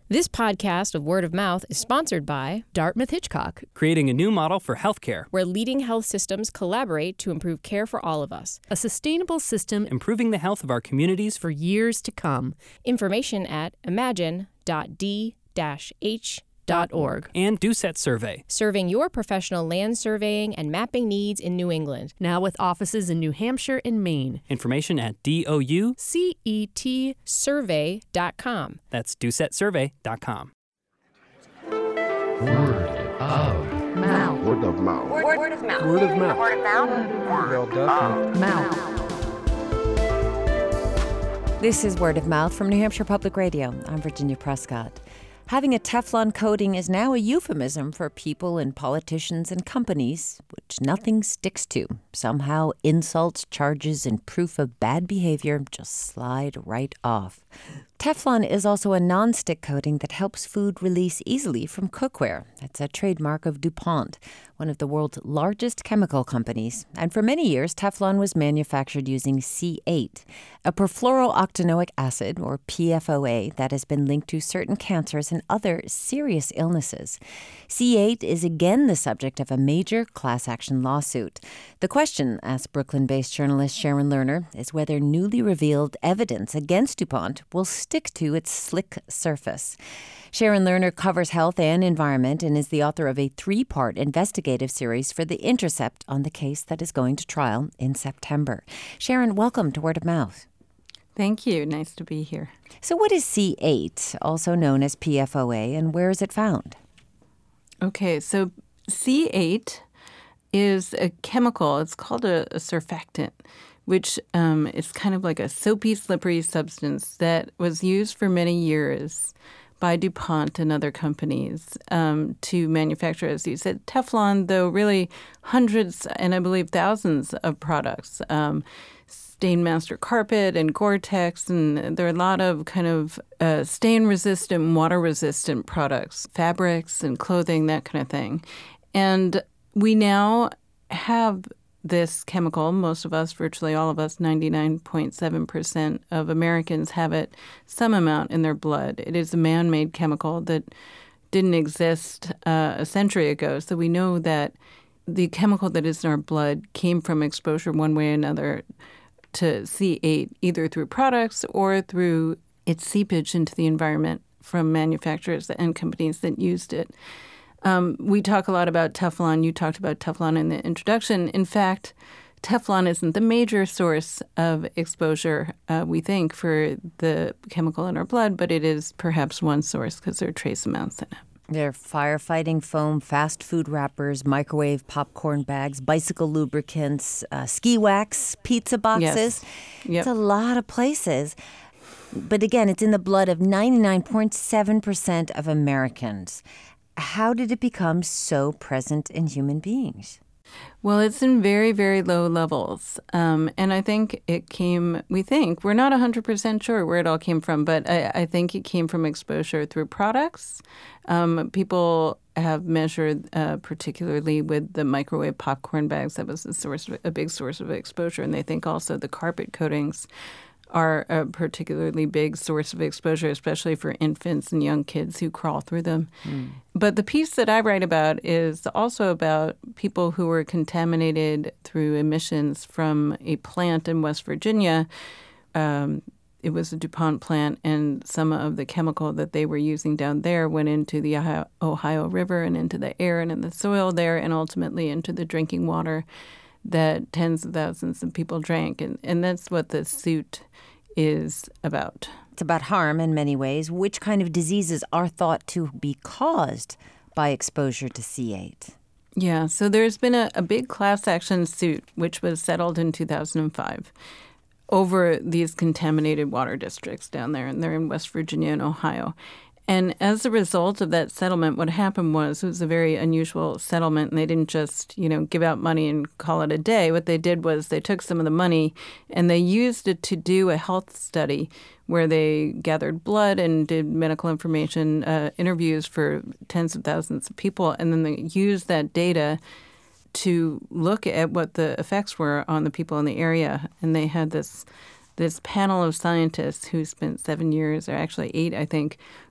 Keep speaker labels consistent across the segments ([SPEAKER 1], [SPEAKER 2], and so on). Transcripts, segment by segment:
[SPEAKER 1] This podcast of Word of Mouth is sponsored by
[SPEAKER 2] Dartmouth Hitchcock,
[SPEAKER 3] creating a new model for healthcare,
[SPEAKER 1] where leading health systems collaborate to improve care for all of us.
[SPEAKER 2] A sustainable system
[SPEAKER 3] improving the health of our communities
[SPEAKER 2] for years to come.
[SPEAKER 1] Information at imagine.d-h.org.
[SPEAKER 3] And Doucette Survey,
[SPEAKER 1] serving your professional land surveying and mapping needs in New England.
[SPEAKER 2] Now with offices in New Hampshire and Maine.
[SPEAKER 3] Information at DOUCETsurvey.com. That's DoucetteSurvey.com.
[SPEAKER 4] Word of mouth.
[SPEAKER 5] Word of mouth.
[SPEAKER 6] Word of mouth.
[SPEAKER 4] Word of mouth.
[SPEAKER 6] Word of mouth.
[SPEAKER 4] Word of mouth.
[SPEAKER 7] This is Word of Mouth from New Hampshire Public Radio. I'm Virginia Prescott. Having a Teflon coating is now a euphemism for people and politicians and companies which nothing sticks to. Somehow insults, charges, and proof of bad behavior just slide right off. Teflon is also a non-stick coating that helps food release easily from cookware. It's a trademark of DuPont, one of the world's largest chemical companies. And for many years, Teflon was manufactured using C8, a perfluorooctanoic acid, or PFOA, that has been linked to certain cancers and other serious illnesses. C8 is again the subject of a major class action lawsuit. The question, asked Brooklyn-based journalist Sharon Lerner, is whether newly revealed evidence against DuPont will stick to its slick surface. Sharon Lerner covers health and environment and is the author of a 3-part investigative series for The Intercept on the case that is going to trial in September. Sharon, welcome to Word of Mouth.
[SPEAKER 8] Thank you. Nice to be here.
[SPEAKER 7] So what is C8, also known as PFOA, and where is it found?
[SPEAKER 8] Okay, so C8 is a chemical. It's called a surfactant, which is kind of like a soapy, slippery substance that was used for many years by DuPont and other companies to manufacture, as you said, Teflon, though really hundreds and I believe thousands of products. Stainmaster carpet and Gore-Tex, and there are a lot of kind of stain-resistant, water-resistant products, fabrics and clothing, that kind of thing. And we now have this chemical. Most of us, virtually all of us, 99.7% of Americans have it some amount in their blood. It is a man-made chemical that didn't exist a century ago. So we know that the chemical that is in our blood came from exposure one way or another to C8, either through products or through its seepage into the environment from manufacturers and companies that used it. We talk a lot about Teflon. You talked about Teflon in the introduction. In fact, Teflon isn't the major source of exposure, we think, for the chemical in our blood, but it is perhaps one source because there are trace amounts in it.
[SPEAKER 7] There are firefighting foam, fast food wrappers, microwave popcorn bags, bicycle lubricants, ski wax, pizza boxes.
[SPEAKER 8] Yes. Yep.
[SPEAKER 7] It's a lot of places. But again, it's in the blood of 99.7% of Americans. How did it become so present in human beings?
[SPEAKER 8] Well, it's in very, very low levels. And I think it came, we're not 100% sure where it all came from, but I think it came from exposure through products. People have measured, particularly with the microwave popcorn bags, that was a big source of exposure. And they think also the carpet coatings are a particularly big source of exposure, especially for infants and young kids who crawl through them. But the piece that I write about is also about people who were contaminated through emissions from a plant in West Virginia. It was a DuPont plant, and some of the chemical that they were using down there went into the Ohio River and into the air and in the soil there and ultimately into the drinking water that tens of thousands of people drank. And that's what the suit is about.
[SPEAKER 7] It's about harm in many ways. Which kind of diseases are thought to be caused by exposure to C8?
[SPEAKER 8] Yeah, so there's been a big class action suit, which was settled in 2005, over these contaminated water districts down there, and they're in West Virginia and Ohio. And as a result of that settlement, what happened was it was a very unusual settlement, and they didn't just, give out money and call it a day. What they did was they took some of the money and they used it to do a health study where they gathered blood and did medical information interviews for tens of thousands of people, and then they used that data to look at what the effects were on the people in the area. And they had this panel of scientists who spent 7 years, or actually 8, I think,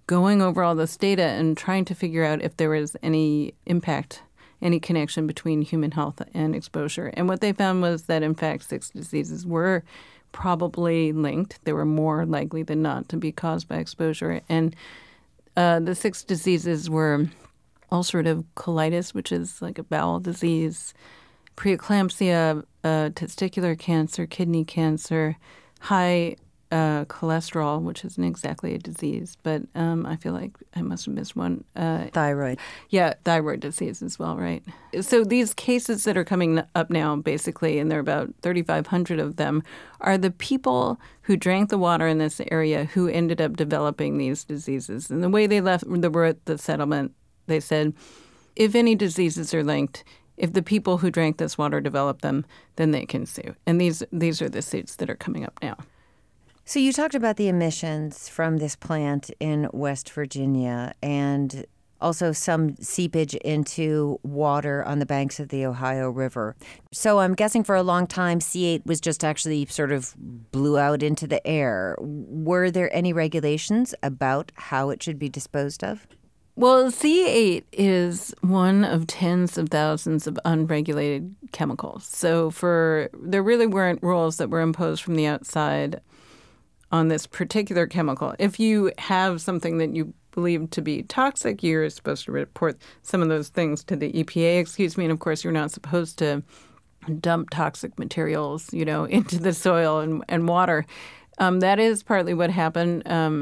[SPEAKER 8] going over all this data and trying to figure out if there was any impact, any connection between human health and exposure. And what they found was that, in fact, 6 diseases were probably linked. They were more likely than not to be caused by exposure. And the 6 diseases were ulcerative colitis, which is like a bowel disease, preeclampsia, testicular cancer, kidney cancer, high cholesterol, which isn't exactly a disease, but I feel like I must have missed one.
[SPEAKER 7] Thyroid.
[SPEAKER 8] Yeah, thyroid disease as well, right? So these cases that are coming up now, basically, and there are about 3,500 of them, are the people who drank the water in this area who ended up developing these diseases. And the way they wrote the settlement, they said, if any diseases are linked, if the people who drank this water develop them, then they can sue. And these are the suits that are coming up now.
[SPEAKER 7] So you talked about the emissions from this plant in West Virginia and also some seepage into water on the banks of the Ohio River. So I'm guessing for a long time, C8 was just actually sort of blew out into the air. Were there any regulations about how it should be disposed of?
[SPEAKER 8] Well, C8 is one of tens of thousands of unregulated chemicals. So there really weren't rules that were imposed from the outside on this particular chemical. If you have something that you believe to be toxic, you're supposed to report some of those things to the EPA, and of course you're not supposed to dump toxic materials, into the soil and water. That is partly what happened.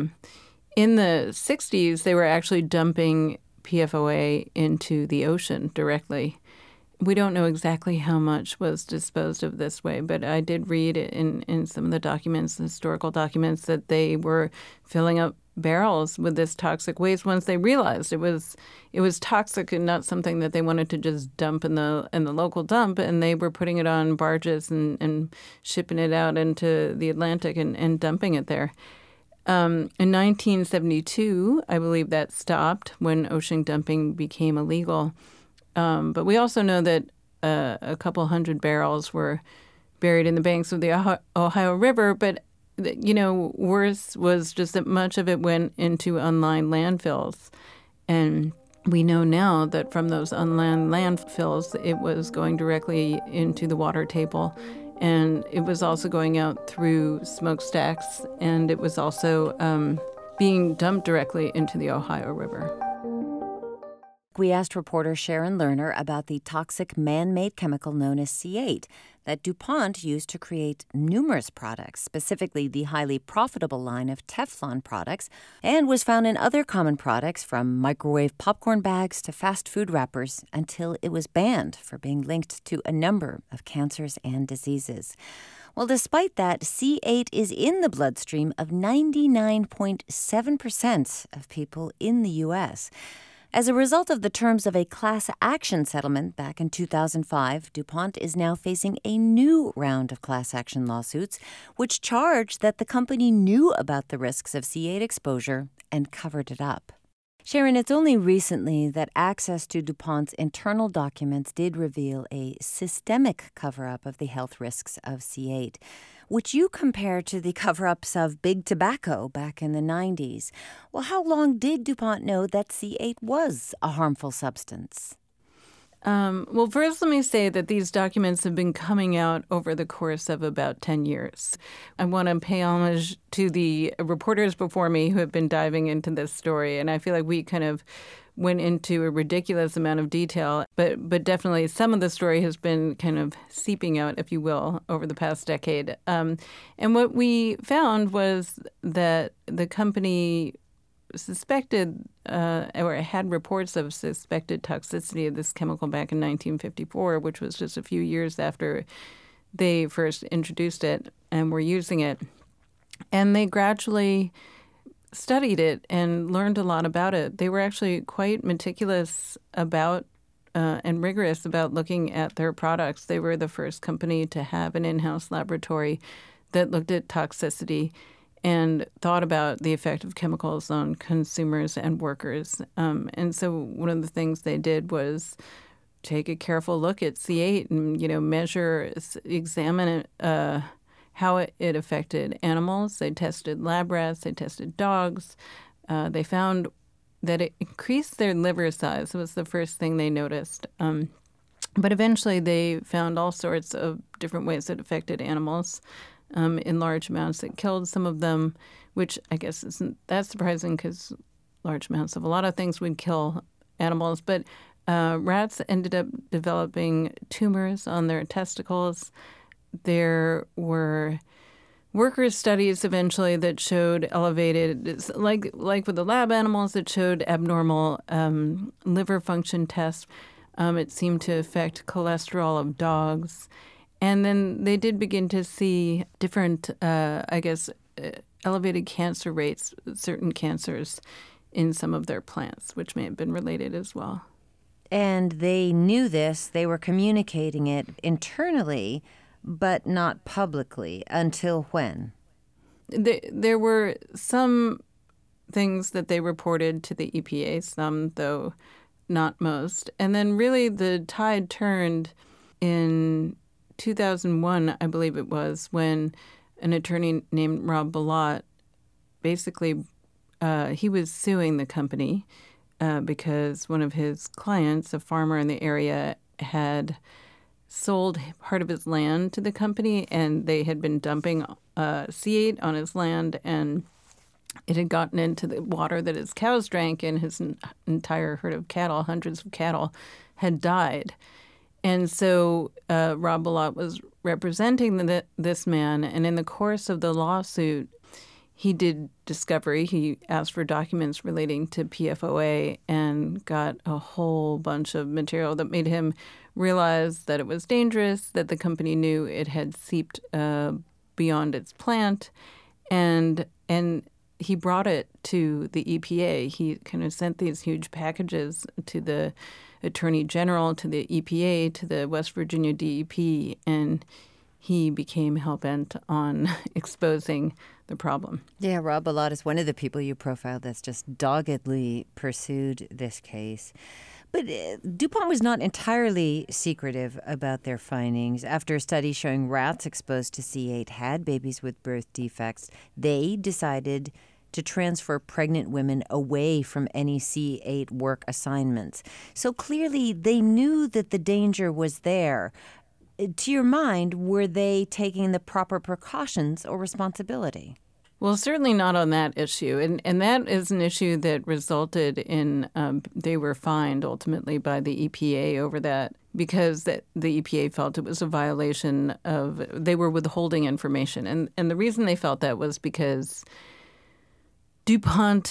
[SPEAKER 8] In the 60s, they were actually dumping PFOA into the ocean directly. We don't know exactly how much was disposed of this way, but I did read in some of the documents, the historical documents, that they were filling up barrels with this toxic waste once they realized it was toxic and not something that they wanted to just dump in the local dump, and they were putting it on barges and shipping it out into the Atlantic and dumping it there. In 1972, I believe that stopped when ocean dumping became illegal. But we also know that a couple hundred barrels were buried in the banks of the Ohio River. But, worse was just that much of it went into unlined landfills. And we know now that from those unlined landfills, it was going directly into the water table. And it was also going out through smokestacks. And it was also being dumped directly into the Ohio River.
[SPEAKER 7] We asked reporter Sharon Lerner about the toxic man-made chemical known as C8 that DuPont used to create numerous products, specifically the highly profitable line of Teflon products, and was found in other common products from microwave popcorn bags to fast food wrappers until it was banned for being linked to a number of cancers and diseases. Well, despite that, C8 is in the bloodstream of 99.7% of people in the U.S. As a result of the terms of a class action settlement back in 2005, DuPont is now facing a new round of class action lawsuits, which charge that the company knew about the risks of C8 exposure and covered it up. Sharon, it's only recently that access to DuPont's internal documents did reveal a systemic cover-up of the health risks of C8, which you compare to the cover-ups of big tobacco back in the 90s. Well, how long did DuPont know that C8 was a harmful substance?
[SPEAKER 8] Well, first, let me say that these documents have been coming out over the course of about 10 years. I want to pay homage to the reporters before me who have been diving into this story, and I feel like we kind of went into a ridiculous amount of detail, but definitely some of the story has been kind of seeping out, if you will, over the past decade. And what we found was that the company suspected or had reports of suspected toxicity of this chemical back in 1954, which was just a few years after they first introduced it and were using it. And they gradually studied it and learned a lot about it. They were actually quite meticulous about and rigorous about looking at their products. They were the first company to have an in-house laboratory that looked at toxicity and thought about the effect of chemicals on consumers and workers. And so one of the things they did was take a careful look at C8 and, measure, examine how it affected animals. They tested lab rats, they tested dogs, They found that it increased their liver size. It was the first thing they noticed. But eventually they found all sorts of different ways that affected animals in large amounts. It killed some of them, which I guess isn't that surprising because large amounts of a lot of things would kill animals. But rats ended up developing tumors on their testicles. There were worker studies eventually that showed elevated, like with the lab animals, that showed abnormal liver function tests. It seemed to affect cholesterol of dogs. And then they did begin to see different, elevated cancer rates, certain cancers in some of their plants, which may have been related as well.
[SPEAKER 7] And they knew this. They were communicating it internally, but not publicly. Until when?
[SPEAKER 8] There were some things that they reported to the EPA, some, though not most. And then really the tide turned in 2001, I believe it was, when an attorney named Rob Bilott, basically he was suing the company because one of his clients, a farmer in the area, had sold part of his land to the company, and they had been dumping C8 on his land, and it had gotten into the water that his cows drank, and his entire herd of cattle, hundreds of cattle, had died. And so Rob Bilott was representing this man, and in the course of the lawsuit, he did discovery. He asked for documents relating to PFOA and got a whole bunch of material that made him realize that it was dangerous, that the company knew it had seeped beyond its plant, and he brought it to the EPA. He kind of sent these huge packages to the Attorney General, to the EPA, to the West Virginia DEP, and he became hell-bent on exposing the problem.
[SPEAKER 7] Yeah, Rob Bilott is one of the people you profiled that's just doggedly pursued this case. But DuPont was not entirely secretive about their findings. After a study showing rats exposed to C8 had babies with birth defects, they decided to transfer pregnant women away from any C8 work assignments. So clearly they knew that the danger was there. To your mind, were they taking the proper precautions or responsibility?
[SPEAKER 8] Well, certainly not on that issue. And that is an issue that resulted in they were fined ultimately by the EPA over that because the EPA felt it was a violation of, they were withholding information. And the reason they felt that was because DuPont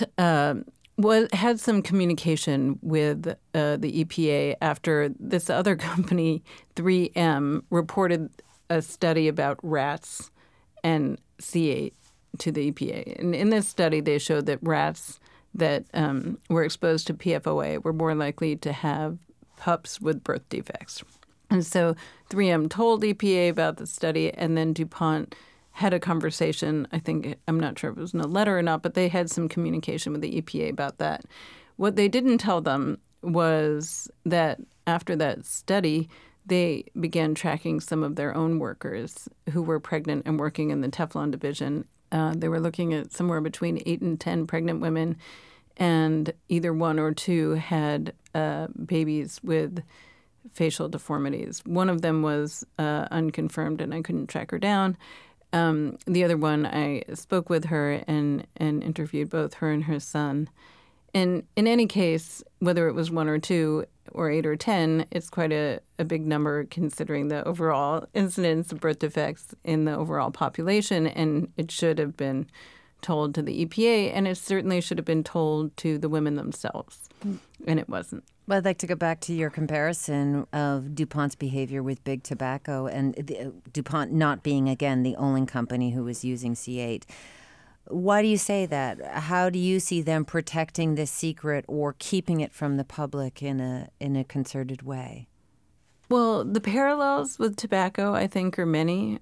[SPEAKER 8] had some communication with the EPA after this other company, 3M, reported a study about rats and C8 to the EPA. And in this study, they showed that rats that were exposed to PFOA were more likely to have pups with birth defects. And so 3M told EPA about the study, and then DuPont had a conversation. I'm not sure if it was in a letter or not, but they had some communication with the EPA about that. What they didn't tell them was that after that study, they began tracking some of their own workers who were pregnant and working in the Teflon division. They were looking at somewhere between 8 and 10 pregnant women, and either one or two had babies with facial deformities. One of them was unconfirmed, and I couldn't track her down. The other one, I spoke with her and interviewed both her and her son. And in any case, whether it was 1 or 2 or 8 or 10, it's quite a big number considering the overall incidence of birth defects in the overall population. And it should have been told to the EPA, and it certainly should have been told to the women themselves. And it wasn't.
[SPEAKER 7] Well, I'd like to go back to your comparison of DuPont's behavior with Big Tobacco and DuPont not being, again, the only company who was using C8. Why do you say that? How do you see them protecting this secret or keeping it from the public in a concerted way?
[SPEAKER 8] Well, the parallels with tobacco, I think, are many.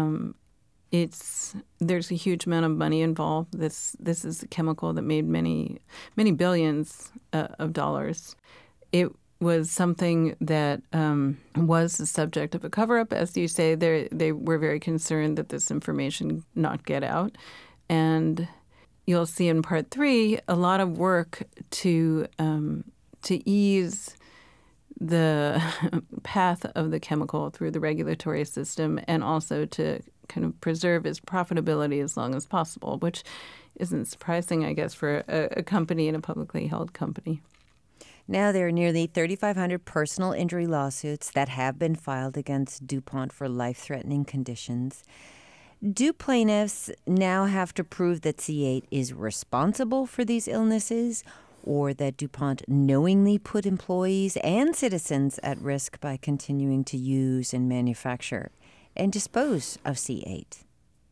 [SPEAKER 8] There's a huge amount of money involved. This is a chemical that made many billions of dollars. It was something that was the subject of a cover-up. As you say, they were very concerned that this information not get out. And, you'll see in Part 3 a lot of work to ease the path of the chemical through the regulatory system, and also to kind of preserve its profitability as long as possible, which isn't surprising, I guess, for a company and a publicly held company.
[SPEAKER 7] Now there are nearly 3,500 personal injury lawsuits that have been filed against DuPont for life-threatening conditions. Do plaintiffs now have to prove that C8 is responsible for these illnesses, or that DuPont knowingly put employees and citizens at risk by continuing to use and manufacture and dispose of C8?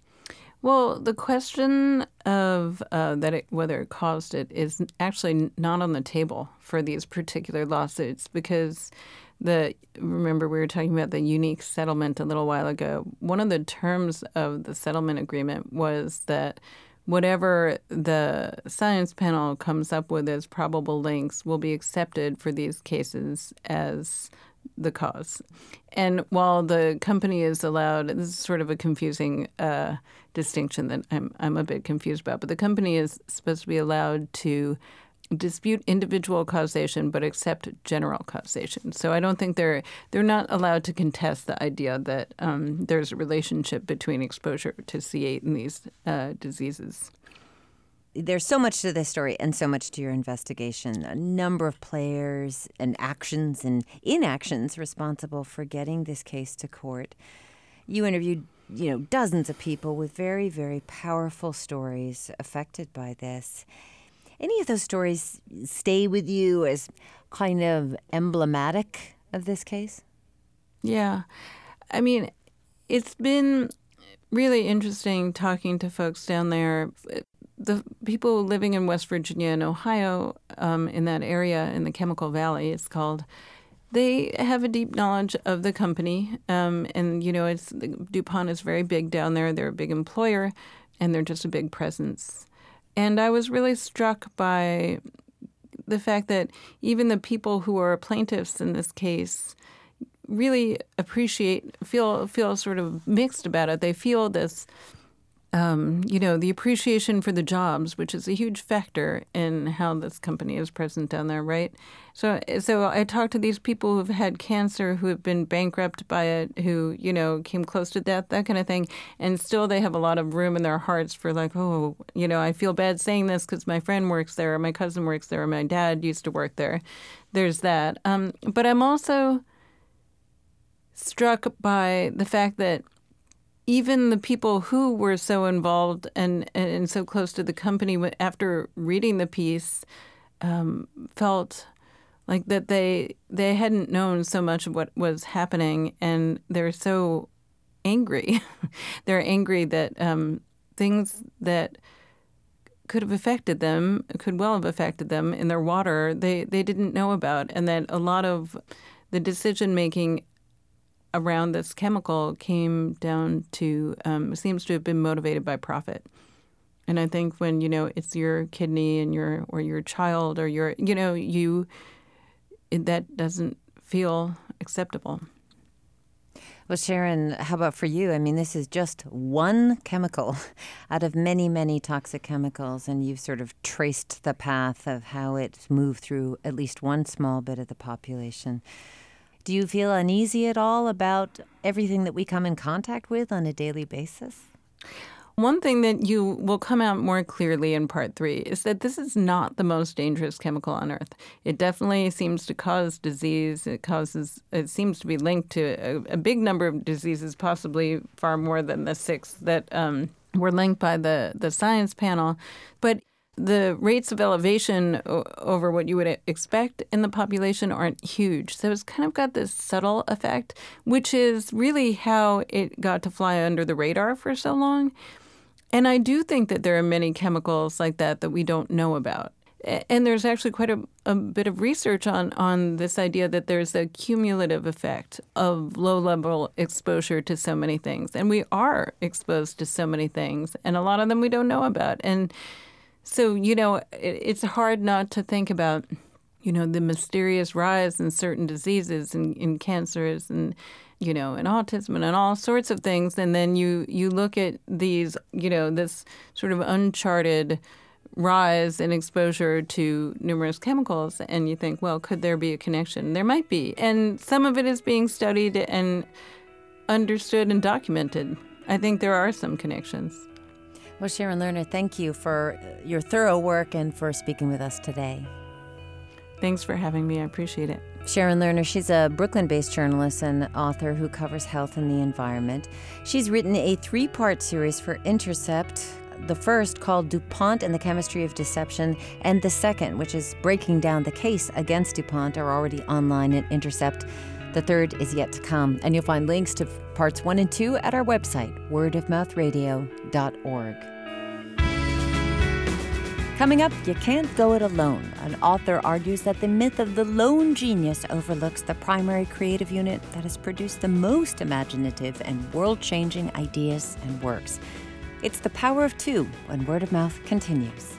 [SPEAKER 8] Well, the question of whether it caused it is actually not on the table for these particular lawsuits, because remember we were talking about the unique settlement a little while ago. One of the terms of the settlement agreement was that whatever the science panel comes up with as probable links will be accepted for these cases as the cause. And while the company is allowed, this is sort of a confusing distinction that I'm a bit confused about, but the company is supposed to be allowed to dispute individual causation but accept general causation. So I don't think they're not allowed to contest the idea that there's a relationship between exposure to C8 and these diseases.
[SPEAKER 7] There's so much to this story and so much to your investigation. A number of players and actions and inactions responsible for getting this case to court. You interviewed, dozens of people with very, very powerful stories affected by this. Any of those stories stay with you as kind of emblematic of this case?
[SPEAKER 8] Yeah. I mean, it's been really interesting talking to folks down there. The people living in West Virginia and Ohio, in that area, in the Chemical Valley, it's called, they have a deep knowledge of the company. DuPont is very big down there. They're a big employer, and they're just a big presence. And I was really struck by the fact that even the people who are plaintiffs in this case really feel sort of mixed about it. They feel this, the appreciation for the jobs, which is a huge factor in how this company is present down there, right? So I talked to these people who've had cancer, who have been bankrupt by it, who, came close to death, that kind of thing. And still they have a lot of room in their hearts for like, I feel bad saying this because my friend works there, or my cousin works there, or my dad used to work there. There's that. But I'm also struck by the fact that even the people who were so involved and so close to the company, after reading the piece, felt like that they hadn't known so much of what was happening, and they're so angry. They're angry that things that could well have affected them in their water, they didn't know about, and that a lot of the decision making around this chemical came down to seems to have been motivated by profit. And I think when it's your kidney and your child or that doesn't feel acceptable.
[SPEAKER 7] Well, Sharon, how about for you? I mean, this is just one chemical out of many, many toxic chemicals, and you've sort of traced the path of how it's moved through at least one small bit of the population. Do you feel uneasy at all about everything that we come in contact with on a daily basis?
[SPEAKER 8] One thing that you will come out more clearly in Part 3 is that this is not the most dangerous chemical on Earth. It definitely seems to cause disease. It seems to be linked to a big number of diseases, possibly far more than the 6 that were linked by the science panel. But the rates of elevation over what you would expect in the population aren't huge. So it's kind of got this subtle effect, which is really how it got to fly under the radar for so long. And I do think that there are many chemicals like that we don't know about. And there's actually quite a bit of research on this idea that there's a cumulative effect of low-level exposure to so many things. And we are exposed to so many things, and a lot of them we don't know about. And so, it's hard not to think about, the mysterious rise in certain diseases and in cancers and, in autism and all sorts of things. And then you look at these, this sort of uncharted rise in exposure to numerous chemicals, and you think, well, could there be a connection? There might be. And some of it is being studied and understood and documented. I think there are some connections.
[SPEAKER 7] Well, Sharon Lerner, thank you for your thorough work and for speaking with us today.
[SPEAKER 8] Thanks for having me. I appreciate it.
[SPEAKER 7] Sharon Lerner, she's a Brooklyn-based journalist and author who covers health and the environment. She's written a 3-part series for Intercept, the first called DuPont and the Chemistry of Deception, and the second, which is breaking down the case against DuPont, are already online at Intercept. The third is yet to come, and you'll find links to parts 1 and 2 at our website, wordofmouthradio.org. Coming up, you can't go it alone. An author argues that the myth of the lone genius overlooks the primary creative unit that has produced the most imaginative and world-changing ideas and works. It's the power of two when Word of Mouth continues.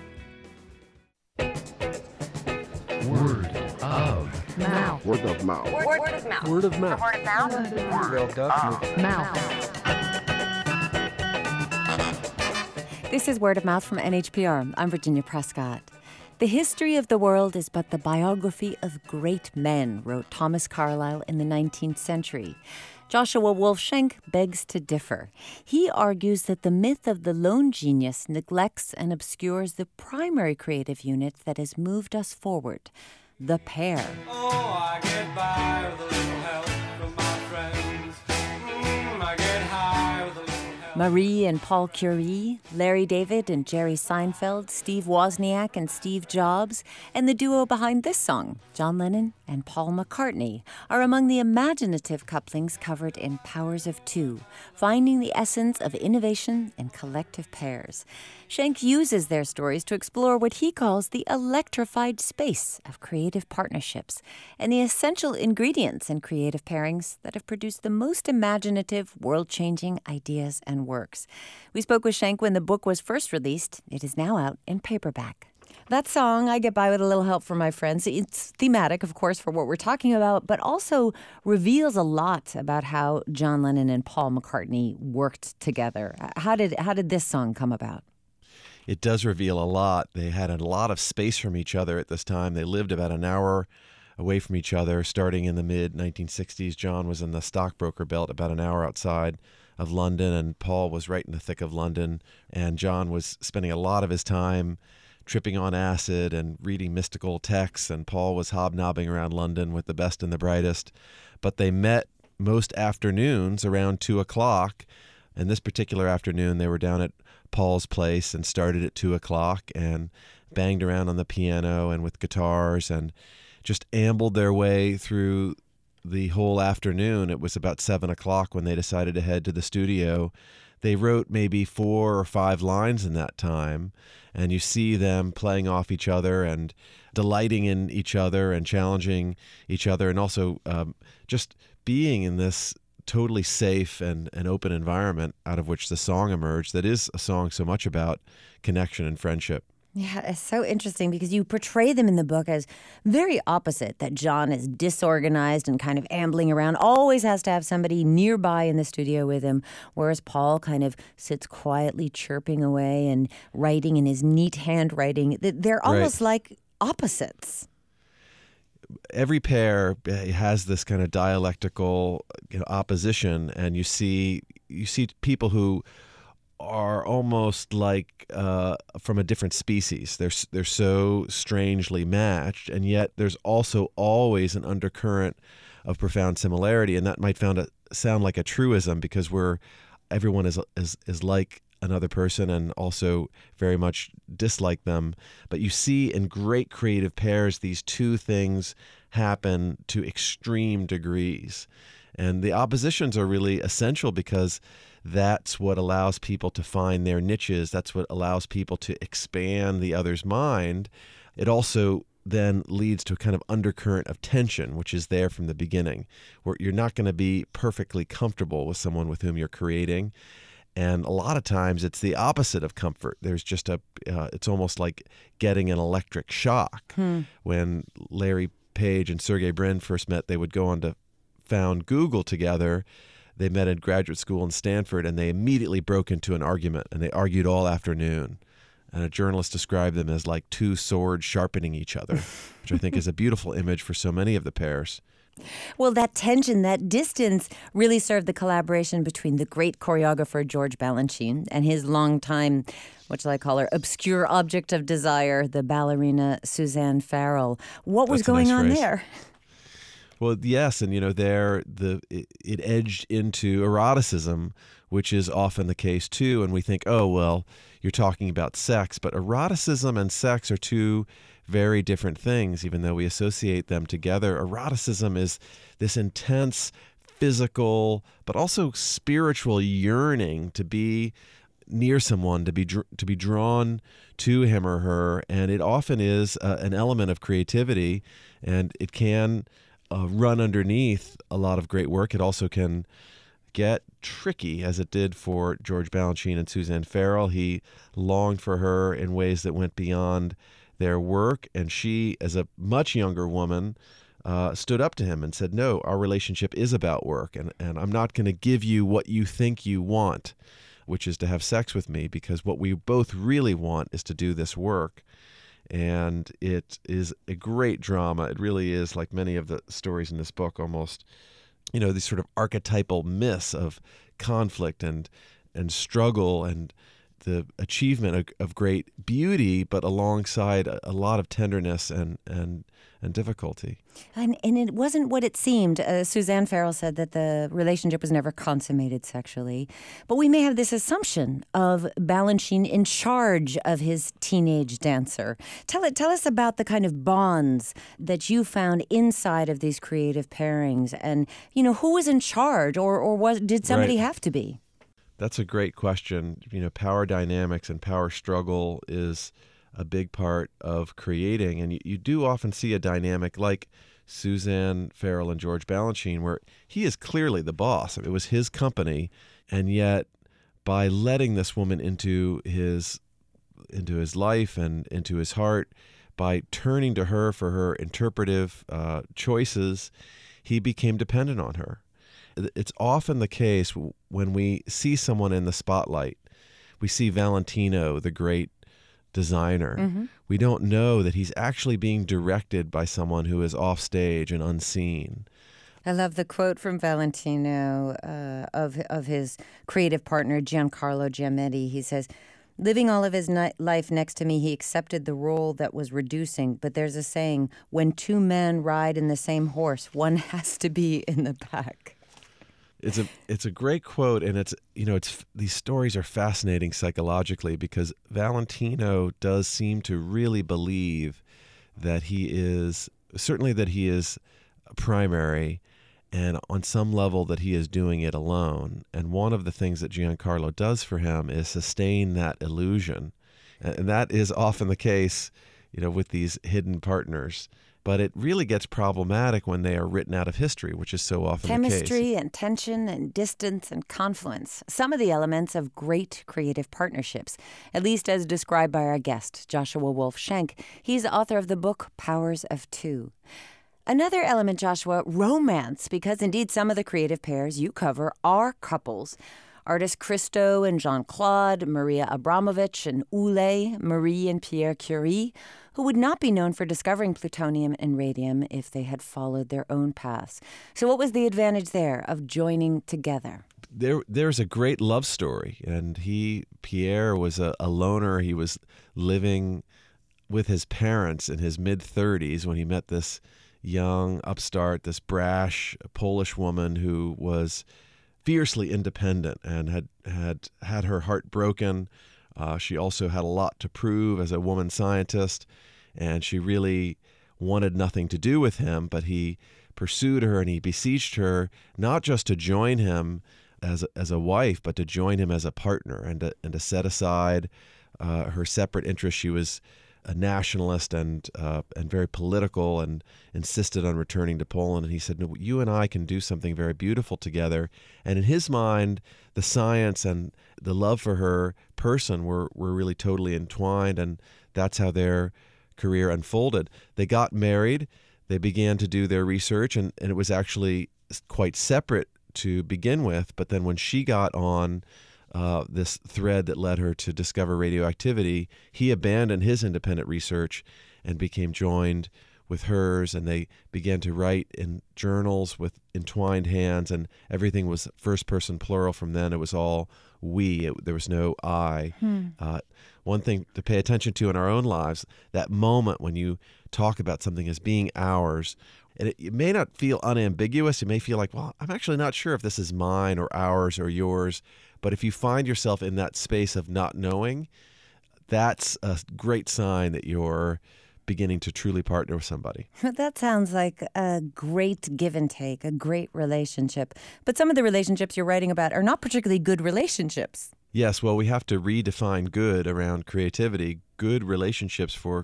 [SPEAKER 4] Word of mouth.
[SPEAKER 5] Word of mouth.
[SPEAKER 6] Word of mouth.
[SPEAKER 3] Word of mouth.
[SPEAKER 6] Word of mouth.
[SPEAKER 4] Word of mouth.
[SPEAKER 7] This is Word of Mouth from NHPR. I'm Virginia Prescott. The history of the world is but the biography of great men, wrote Thomas Carlyle in the 19th century. Joshua Wolf-Schenck begs to differ. He argues that the myth of the lone genius neglects and obscures the primary creative unit that has moved us forward, the pair.
[SPEAKER 9] Oh, I get by with a little help from my friends. I get high with a little help.
[SPEAKER 7] Marie and Paul Curie, Larry David and Jerry Seinfeld, Steve Wozniak and Steve Jobs, and the duo behind this song, John Lennon and Paul McCartney, are among the imaginative couplings covered in Powers of Two, finding the essence of innovation and collective pairs. Schenck uses their stories to explore what he calls the electrified space of creative partnerships and the essential ingredients in creative pairings that have produced the most imaginative, world-changing ideas and works. We spoke with Schenck when the book was first released. It is now out in paperback. That song, I Get By With a Little Help from My Friends, it's thematic, of course, for what we're talking about, but also reveals a lot about how John Lennon and Paul McCartney worked together. How did this song come about?
[SPEAKER 10] It does reveal a lot. They had a lot of space from each other at this time. They lived about an hour away from each other, starting in the mid-1960s. John was in the stockbroker belt about an hour outside of London, and Paul was right in the thick of London. And John was spending a lot of his time tripping on acid and reading mystical texts, and Paul was hobnobbing around London with the best and the brightest. But they met most afternoons around 2 o'clock. And this particular afternoon, they were down at Paul's place and started at 2 o'clock and banged around on the piano and with guitars and just ambled their way through the whole afternoon. It was about 7 o'clock when they decided to head to the studio. They wrote maybe 4 or 5 lines in that time, and you see them playing off each other and delighting in each other and challenging each other, and also just being in this totally safe and open environment out of which the song emerged, that is a song so much about connection and friendship.
[SPEAKER 7] Yeah, it's so interesting because you portray them in the book as very opposite, that John is disorganized and kind of ambling around, always has to have somebody nearby in the studio with him, whereas Paul kind of sits quietly chirping away and writing in his neat handwriting. They're almost like opposites.
[SPEAKER 10] Every pair has this kind of dialectical opposition, and you see people who are almost like from a different species. They're so strangely matched, and yet there's also always an undercurrent of profound similarity, and that might sound like a truism because everyone is like another person and also very much dislike them. But you see in great creative pairs these two things happen to extreme degrees. And the oppositions are really essential because that's what allows people to find their niches. That's what allows people to expand the other's mind. It also then leads to a kind of undercurrent of tension, which is there from the beginning, where you're not going to be perfectly comfortable with someone with whom you're creating. And a lot of times it's the opposite of comfort. There's just it's almost like getting an electric shock. When Larry Page and Sergey Brin first met, they would go on to found Google together. They met in graduate school in Stanford, and they immediately broke into an argument, and they argued all afternoon. And a journalist described them as like two swords sharpening each other, which I think is a beautiful image for so many of the pairs.
[SPEAKER 7] Well, that tension, that distance really served the collaboration between the great choreographer George Balanchine and his longtime, what shall I call her, obscure object of desire, the ballerina Suzanne Farrell. What was
[SPEAKER 10] That's a
[SPEAKER 7] going
[SPEAKER 10] nice
[SPEAKER 7] on
[SPEAKER 10] phrase.
[SPEAKER 7] there?
[SPEAKER 10] Well, yes, and it edged into eroticism, which is often the case too. And we think, oh, well, you're talking about sex, but eroticism and sex are two very different things, even though we associate them together. Eroticism is this intense physical, but also spiritual yearning to be near someone, to be drawn to him or her, and it often is an element of creativity, and it can run underneath a lot of great work. It also can get tricky, as it did for George Balanchine and Suzanne Farrell. He longed for her in ways that went beyond their work, and she, as a much younger woman, stood up to him and said, no, our relationship is about work, and I'm not going to give you what you think you want, which is to have sex with me, because what we both really want is to do this work. And it is a great drama. It really is, like many of the stories in this book, almost, these sort of archetypal myths of conflict and struggle and the achievement of great beauty, but alongside a lot of tenderness and difficulty.
[SPEAKER 7] And it wasn't what it seemed. Suzanne Farrell said that the relationship was never consummated sexually. But we may have this assumption of Balanchine in charge of his teenage dancer. Tell us about the kind of bonds that you found inside of these creative pairings. And, who was in charge, or did somebody
[SPEAKER 10] Right.
[SPEAKER 7] have to be?
[SPEAKER 10] That's a great question. Power dynamics and power struggle is a big part of creating. And you do often see a dynamic like Suzanne Farrell and George Balanchine, where he is clearly the boss. It was his company. And yet, by letting this woman into his life and into his heart, by turning to her for her interpretive choices, he became dependent on her. It's often the case when we see someone in the spotlight. We see Valentino, the great designer.
[SPEAKER 7] Mm-hmm.
[SPEAKER 10] We don't know that he's actually being directed by someone who is off stage and unseen.
[SPEAKER 7] I love the quote from Valentino of his creative partner, Giancarlo Giametti. He says, living all of his life next to me, he accepted the role that was reducing. But there's a saying, when two men ride in the same horse, one has to be in the back.
[SPEAKER 10] It's a great quote, and it's these stories are fascinating psychologically, because Valentino does seem to really believe that he is primary, and on some level that he is doing it alone. And one of the things that Giancarlo does for him is sustain that illusion, and that is often the case, with these hidden partners. But it really gets problematic when they are written out of history, which is so often the case.
[SPEAKER 7] Chemistry and tension and distance and confluence. Some of the elements of great creative partnerships, at least as described by our guest, Joshua Wolf Schenk. He's the author of the book Powers of Two. Another element, Joshua, romance, because indeed some of the creative pairs you cover are couples. Artists Christo and Jean-Claude, Maria Abramovich and Ulay, Marie and Pierre Curie, who would not be known for discovering plutonium and radium if they had followed their own paths. So what was the advantage there of joining together?
[SPEAKER 10] There's a great love story, and Pierre was a loner. He was living with his parents in his mid-30s when he met this young upstart, this brash Polish woman who was fiercely independent and had her heart broken. She also had a lot to prove as a woman scientist, and she really wanted nothing to do with him, but he pursued her and he beseeched her not just to join him as a wife, but to join him as a partner and to set aside her separate interests. She was a nationalist and very political, and insisted on returning to Poland. And he said, no, you and I can do something very beautiful together. And in his mind, the science and the love for her person were really totally entwined, and that's how their career unfolded. They got married, they began to do their research, and it was actually quite separate to begin with. But then when she got on this thread that led her to discover radioactivity, he abandoned his independent research and became joined with hers, and they began to write in journals with entwined hands, and everything was first person plural from then. It was all we. There was no I. One thing to pay attention to in our own lives, that moment when you talk about something as being ours, and it may not feel unambiguous. You may feel like, well, I'm actually not sure if this is mine or ours or yours. But if you find yourself in that space of not knowing, that's a great sign that you're beginning to truly partner with somebody.
[SPEAKER 7] That sounds like a great give and take, a great relationship. But some of the relationships you're writing about are not particularly good relationships.
[SPEAKER 10] Yes, well, we have to redefine good around creativity. Good relationships for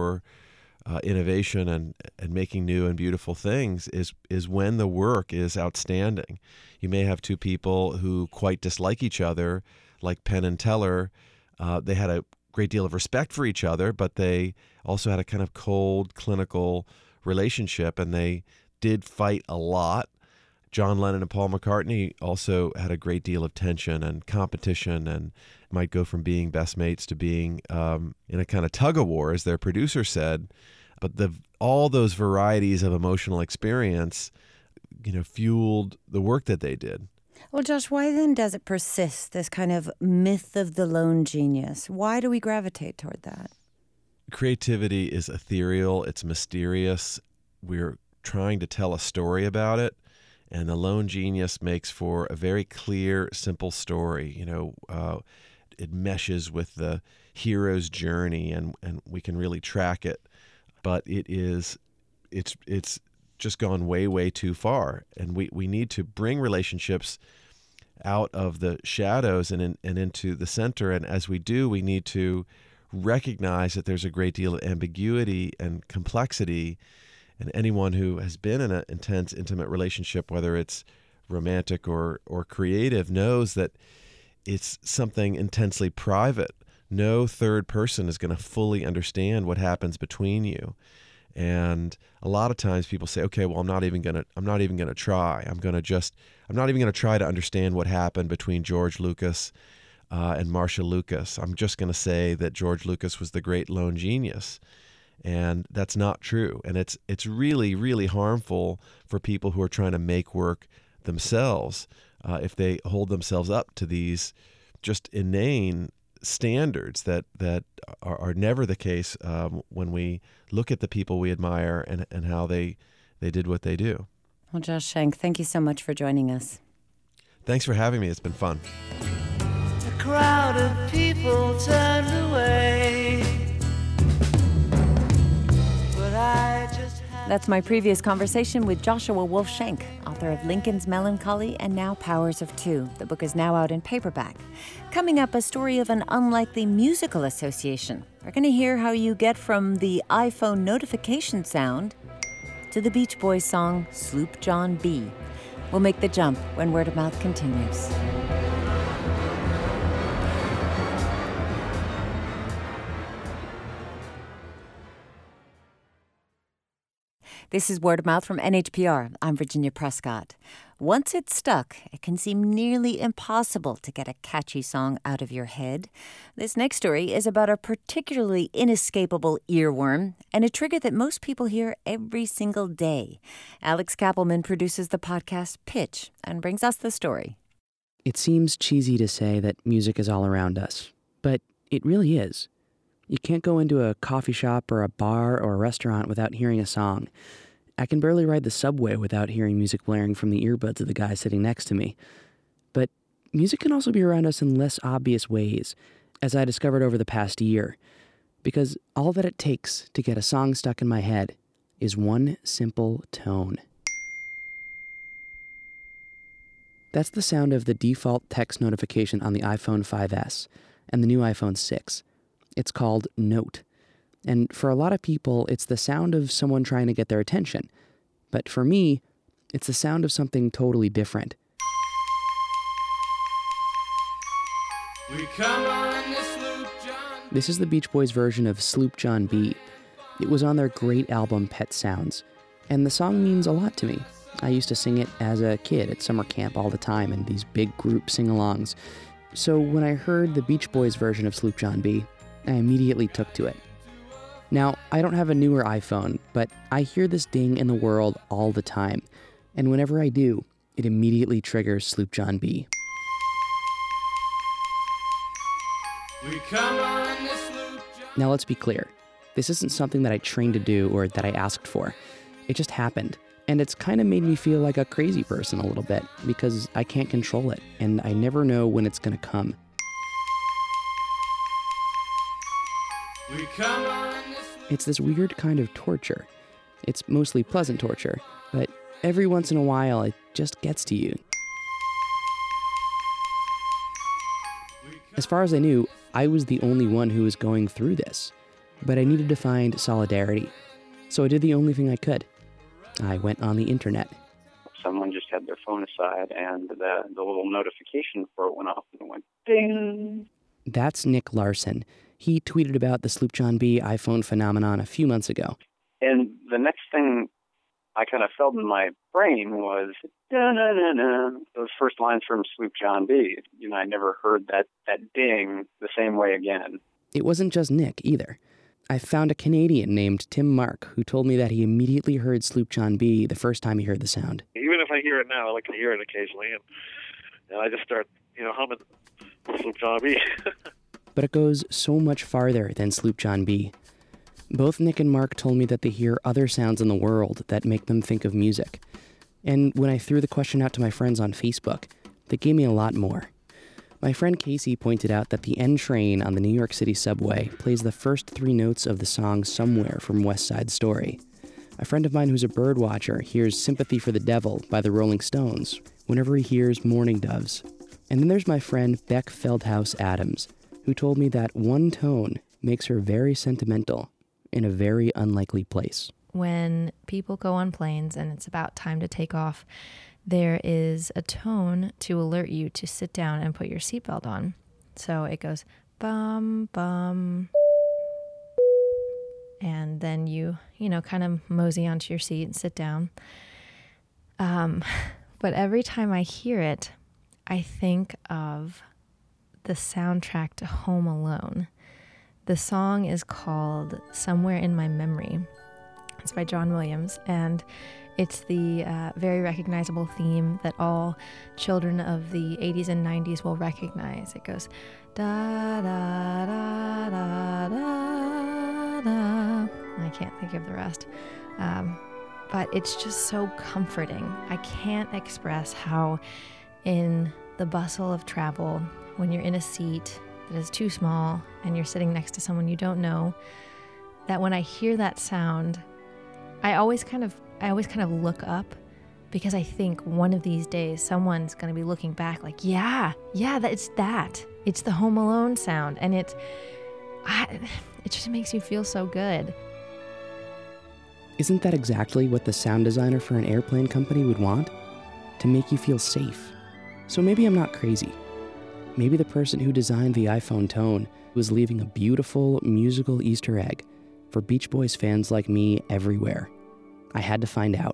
[SPEAKER 10] innovation and making new and beautiful things is when the work is outstanding. You may have two people who quite dislike each other, like Penn and Teller. They had a great deal of respect for each other, but they also had a kind of cold, clinical relationship, and they did fight a lot. John Lennon and Paul McCartney also had a great deal of tension and competition, and might go from being best mates to being in a kind of tug of war, as their producer said. But all those varieties of emotional experience, fueled the work that they did.
[SPEAKER 7] Well, Josh, why then does it persist, this kind of myth of the lone genius? Why do we gravitate toward that?
[SPEAKER 10] Creativity is ethereal. It's mysterious. We're trying to tell a story about it. And the lone genius makes for a very clear, simple story. It meshes with the hero's journey, and we can really track it. But it's just gone way, way too far. And we need to bring relationships out of the shadows and into the center. And as we do, we need to recognize that there's a great deal of ambiguity and complexity. And anyone who has been in an intense, intimate relationship, whether it's romantic or creative, knows that it's something intensely private. No third person is going to fully understand what happens between you. And a lot of times people say, okay, well, I'm not even going to try. I'm not even going to try to understand what happened between George Lucas and Marcia Lucas. I'm just going to say that George Lucas was the great lone genius. And that's not true. And it's really, really harmful for people who are trying to make work themselves if they hold themselves up to these just inane standards that are never the case when we look at the people we admire and how they did what they do.
[SPEAKER 7] Well, Josh Schenk, thank you so much for joining us.
[SPEAKER 10] Thanks for having me. It's been fun.
[SPEAKER 5] A crowd of people turned away, but I just
[SPEAKER 7] That's my previous conversation with Joshua Wolf Schenk, author of Lincoln's Melancholy and now Powers of Two. The book is now out in paperback. Coming up, a story of an unlikely musical association. We're going to hear how you get from the iPhone notification sound to the Beach Boys song Sloop John B. We'll make the jump when Word of Mouth continues. This is Word of Mouth from NHPR. I'm Virginia Prescott. Once it's stuck, it can seem nearly impossible to get a catchy song out of your head. This next story is about a particularly inescapable earworm and a trigger that most people hear every single day. Alex Kappelman produces the podcast Pitch and brings us the story.
[SPEAKER 6] It seems cheesy to say that music is all around us, but it really is. You can't go into a coffee shop or a bar or a restaurant without hearing a song. I can barely ride the subway without hearing music blaring from the earbuds of the guy sitting next to me. But music can also be around us in less obvious ways, as I discovered over the past year. Because all that it takes to get a song stuck in my head is one simple tone. That's the sound of the default text notification on the iPhone 5S and the new iPhone 6. It's called Note. And for a lot of people, it's the sound of someone trying to get their attention. But for me, it's the sound of something totally different.
[SPEAKER 9] We come on the Sloop John.
[SPEAKER 6] This is the Beach Boys' version of Sloop John B. It was on their great album Pet Sounds. And the song means a lot to me. I used to sing it as a kid at summer camp all the time in these big group sing-alongs. So when I heard the Beach Boys version of Sloop John B, I immediately took to it. Now, I don't have a newer iPhone, but I hear this ding in the world all the time. And whenever I do, it immediately triggers Sloop John B. Now let's be clear. This isn't something that I trained to do or that I asked for. It just happened. And it's kind of made me feel like a crazy person a little bit because I can't control it and I never know when it's going to come. It's this weird kind of torture. It's mostly pleasant torture, but every once in a while it just gets to you. As far as I knew, I was the only one who was going through this, but I needed to find solidarity. So I did the only thing I could. I went on the internet.
[SPEAKER 11] Someone just had their phone aside and the little notification for it went off and it went ding.
[SPEAKER 6] That's Nick Larson. He tweeted about the Sloop John B iPhone phenomenon a few months ago.
[SPEAKER 11] And the next thing I kind of felt in my brain was, da-na-na-na, those first lines from Sloop John B. You know, I never heard that ding the same way again.
[SPEAKER 6] It wasn't just Nick either. I found a Canadian named Tim Mark who told me that he immediately heard Sloop John B the first time he heard the sound.
[SPEAKER 12] Even if I hear it now, I like to hear it occasionally, and I just start, humming Sloop John B.
[SPEAKER 6] But it goes so much farther than Sloop John B. Both Nick and Mark told me that they hear other sounds in the world that make them think of music. And when I threw the question out to my friends on Facebook, they gave me a lot more. My friend Casey pointed out that the N train on the New York City subway plays the first 3 notes of the song Somewhere from West Side Story. A friend of mine who's a bird watcher hears Sympathy for the Devil by the Rolling Stones whenever he hears Mourning Doves. And then there's my friend Beck Feldhaus Adams, who told me that one tone makes her very sentimental in a very unlikely place.
[SPEAKER 13] When people go on planes and it's about time to take off, there is a tone to alert you to sit down and put your seatbelt on. So it goes bum, bum. And then you kind of mosey onto your seat and sit down. But every time I hear it, I think of the soundtrack to Home Alone. The song is called Somewhere in My Memory. It's by John Williams, and it's the very recognizable theme that all children of the 80s and 90s will recognize. It goes, da da da da da da. I can't think of the rest. But it's just so comforting. I can't express how in the bustle of travel, when you're in a seat that is too small and you're sitting next to someone you don't know, that when I hear that sound, I always kind of look up because I think one of these days someone's going to be looking back like, yeah, it's that. It's the Home Alone sound. And it just makes you feel so good.
[SPEAKER 6] Isn't that exactly what the sound designer for an airplane company would want? To make you feel safe. So maybe I'm not crazy. Maybe the person who designed the iPhone tone was leaving a beautiful musical Easter egg for Beach Boys fans like me everywhere. I had to find out.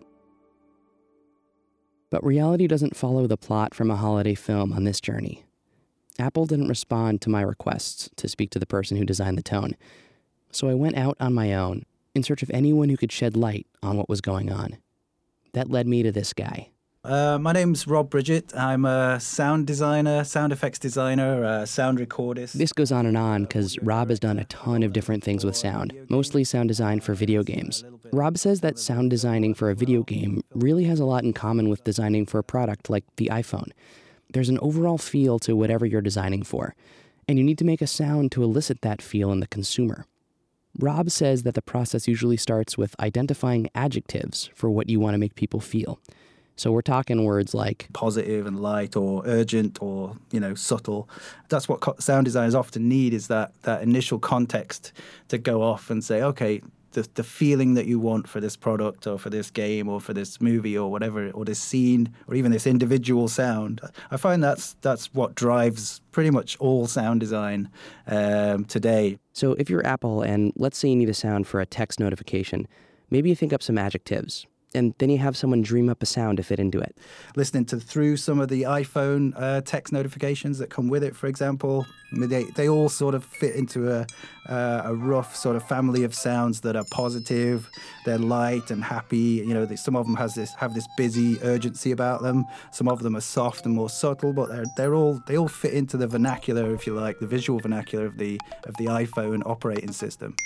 [SPEAKER 6] But reality doesn't follow the plot from a holiday film on this journey. Apple didn't respond to my requests to speak to the person who designed the tone, so I went out on my own in search of anyone who could shed light on what was going on. That led me to this guy.
[SPEAKER 14] My name's Rob Bridget. I'm a sound designer, sound effects designer, sound recordist.
[SPEAKER 6] This goes on and on because Rob has done a ton of different things with sound, mostly sound design for video games. Rob says that sound designing for a video game really has a lot in common with designing for a product like the iPhone. There's an overall feel to whatever you're designing for, and you need to make a sound to elicit that feel in the consumer. Rob says that the process usually starts with identifying adjectives for what you want to make people feel. So we're talking words like
[SPEAKER 14] positive and light or urgent or, subtle. That's what sound designers often need, is that initial context to go off and say, okay, the feeling that you want for this product or for this game or for this movie or whatever, or this scene or even this individual sound. I find that's what drives pretty much all sound design today.
[SPEAKER 6] So if you're Apple and let's say you need a sound for a text notification, maybe you think up some adjectives. and then you have someone dream up a sound to fit into it.
[SPEAKER 14] Listening through some of the iPhone text notifications that come with it, for example, they all sort of fit into a rough sort of family of sounds that are positive, they're light and happy. You know, some of them have this busy urgency about them. Some of them are soft and more subtle, but they all fit into the vernacular, if you like, the visual vernacular of the iPhone operating system.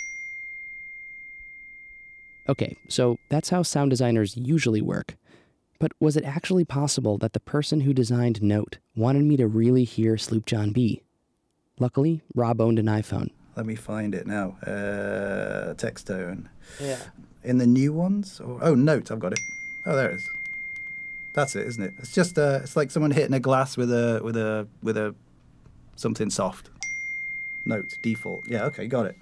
[SPEAKER 6] Okay, so that's how sound designers usually work. But was it actually possible that the person who designed Note wanted me to really hear Sloop John B? Luckily, Rob owned an iPhone.
[SPEAKER 14] Let me find it now. Text tone.
[SPEAKER 6] Yeah.
[SPEAKER 14] In the new ones? Note, I've got it. Oh, there it is. That's it, isn't it? It's just it's like someone hitting a glass with a something soft. Note, default. Yeah, okay, got it.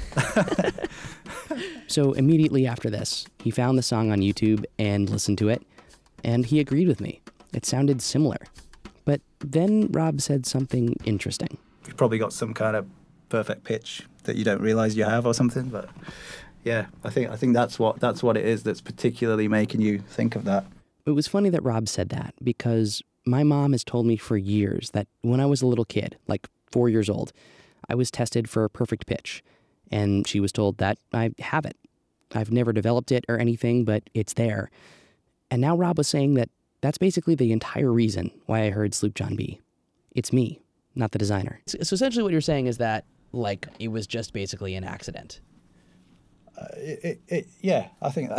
[SPEAKER 6] So immediately after this, he found the song on YouTube and listened to it, and he agreed with me. It sounded similar. But then Rob said something interesting.
[SPEAKER 14] You've probably got some kind of perfect pitch that you don't realize you have or something, but yeah, I think that's what it is that's particularly making you think of that.
[SPEAKER 6] It was funny that Rob said that, because my mom has told me for years that when I was a little kid, like 4 years old, I was tested for a perfect pitch, and she was told that I have it. I've never developed it or anything, but it's there. And now Rob was saying that that's basically the entire reason why I heard Sloop John B. It's me, not the designer.
[SPEAKER 15] So essentially what you're saying is that, like, it was just basically an accident.
[SPEAKER 14] Yeah, I think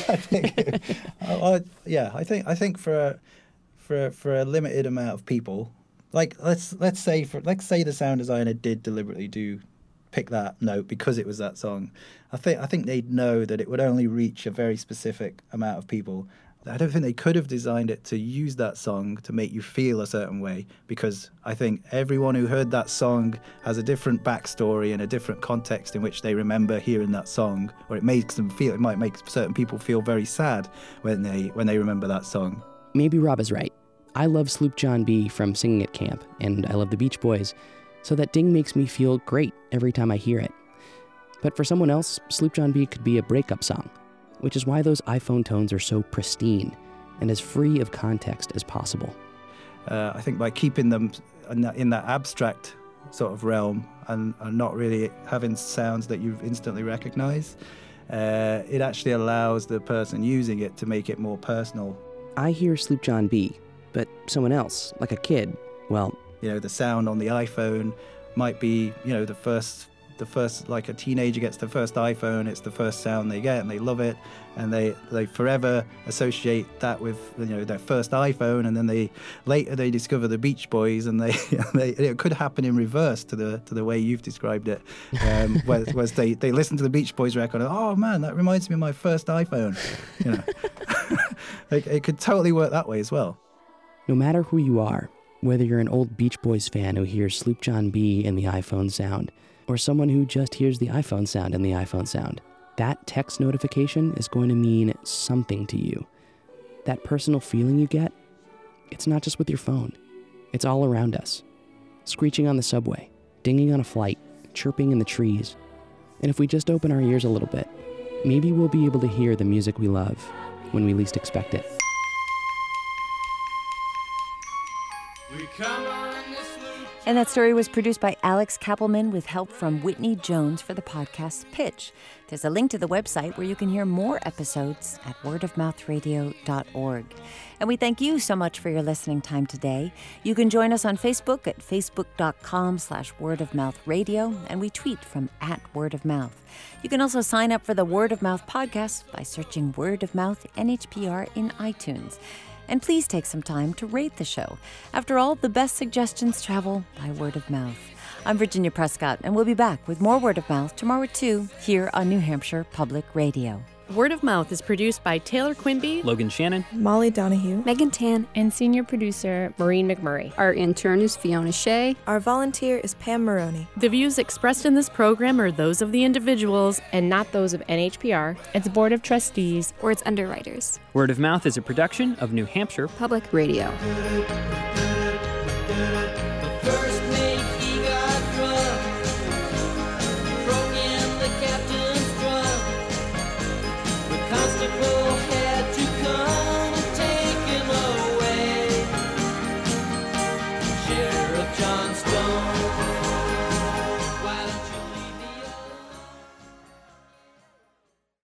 [SPEAKER 14] I think for a limited amount of people, like let's say the sound designer did deliberately pick that note because it was that song. I think they'd know that it would only reach a very specific amount of people. I don't think they could have designed it to use that song to make you feel a certain way, because I think everyone who heard that song has a different backstory and a different context in which they remember hearing that song, or it might make certain people feel very sad when they remember that song.
[SPEAKER 6] Maybe Rob is right. I love Sloop John B from singing at camp, and I love the Beach Boys, so that ding makes me feel great every time I hear it. But for someone else, Sloop John B could be a breakup song, which is why those iPhone tones are so pristine and as free of context as possible.
[SPEAKER 14] I think by keeping them in that abstract sort of realm and not really having sounds that you instantly recognize, it actually allows the person using it to make it more personal.
[SPEAKER 6] I hear Sloop John B, but someone else, like a kid, well...
[SPEAKER 14] the sound on the iPhone might be, the first, like a teenager gets the first iPhone, it's the first sound they get and they love it, and they forever associate that with, their first iPhone, and then later they discover the Beach Boys, and it could happen in reverse to the way you've described it, whereas they listen to the Beach Boys record and, oh man, that reminds me of my first iPhone. It could totally work that way as well.
[SPEAKER 6] No matter who you are, whether you're an old Beach Boys fan who hears Sloop John B in the iPhone sound, or someone who just hears the iPhone sound in the iPhone sound, that text notification is going to mean something to you. That personal feeling you get, it's not just with your phone. It's all around us. Screeching on the subway, dinging on a flight, chirping in the trees. And if we just open our ears a little bit, maybe we'll be able to hear the music we love when we least expect it.
[SPEAKER 7] And that story was produced by Alex Kappelman with help from Whitney Jones for the podcast Pitch. There's a link to the website where you can hear more episodes at wordofmouthradio.org. And we thank you so much for your listening time today. You can join us on Facebook at facebook.com/wordofmouthradio, and we tweet from @wordofmouth. You can also sign up for the Word of Mouth podcast by searching Word of Mouth NHPR in iTunes. And please take some time to rate the show. After all, the best suggestions travel by word of mouth. I'm Virginia Prescott, and we'll be back with more Word of Mouth tomorrow at 2 here on New Hampshire Public Radio.
[SPEAKER 2] Word of Mouth is produced by Taylor Quimby,
[SPEAKER 3] Logan Shannon,
[SPEAKER 16] Molly Donahue,
[SPEAKER 1] Megan Tan, and senior producer Maureen McMurray.
[SPEAKER 17] Our intern is Fiona Shea.
[SPEAKER 16] Our volunteer is Pam Maroney.
[SPEAKER 2] The views expressed in this program are those of the individuals
[SPEAKER 1] and not those of NHPR, its Board of Trustees,
[SPEAKER 17] or its underwriters.
[SPEAKER 3] Word of Mouth is a production of New Hampshire
[SPEAKER 17] Public Radio.
[SPEAKER 5] First mate, he got drunk, broke in the captain's trunk. The constable